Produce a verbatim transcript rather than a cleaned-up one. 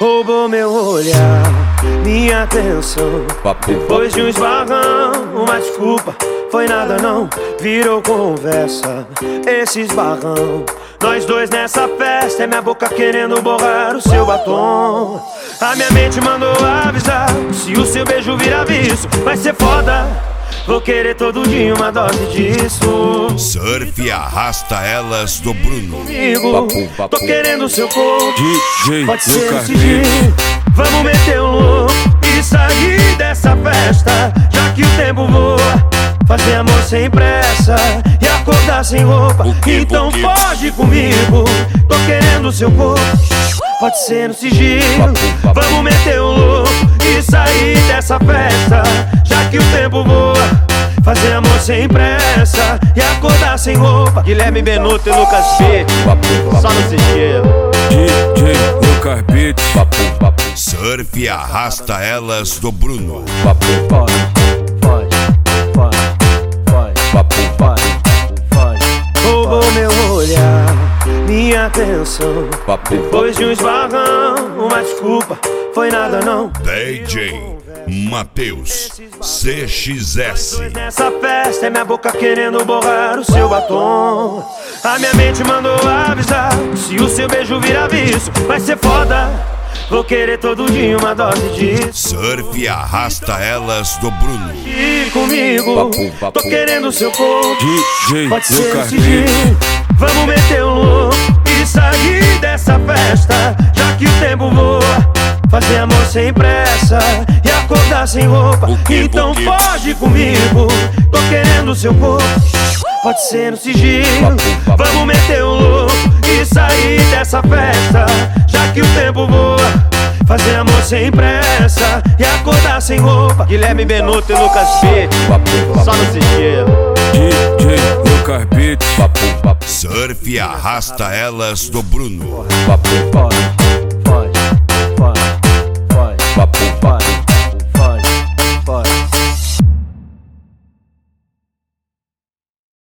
Roubou meu olhar, minha atenção. Depois de um esbarrão, uma desculpa, foi nada não, virou conversa, esse esbarrão. Nós dois nessa festa, é minha boca querendo borrar o seu batom. A minha mente mandou avisar, se o seu beijo virar vício, vai ser foda. Vou querer todo dia uma dose disso. Surf arrasta elas do Bruno. Comigo, tô querendo seu corpo, D J pode ser Lucas esse dia. Vamos meter um louco e sair dessa festa, já que o tempo voa. Fazer amor sem pressa e acordar sem roupa. Então foge comigo, tô querendo seu corpo, pode ser no sigilo. Vamos meter um louco e sair dessa festa, já que o tempo voa. Fazer amor sem pressa e acordar sem roupa. Guilherme Benuto e Lucas B, só no sigilo. D J Lucas Beat. Surf arrasta elas do Bruno. Foge, foge, foge, foge, foge, foge. Roubou meu olhar, minha atenção. Depois de um esbarrão, uma desculpa, foi nada não. D J Matheus C X S. Nessa festa é minha boca querendo borrar o seu batom. A minha mente mandou avisar, se o seu beijo virar vício, vai ser foda. Vou querer todo dia uma dose disso. Surf arrasta elas do Bruno. E comigo, tô querendo seu corpo, D J pode ser Lucas esse Beat. dia. Vamos meter um louco e sair dessa festa, já que o tempo voa. Fazer amor sem pressa e acordar sem roupa. Então foge comigo, tô querendo seu corpo, pode ser no sigilo. Vamos meter um louco e sair dessa festa, já que o tempo voa. Fazer amor sem pressa e acordar sem roupa. Guilherme Benuto e Lucas B, só no sigilo. D J Lucas Beat. Surf arrasta elas do Bruno. Foge.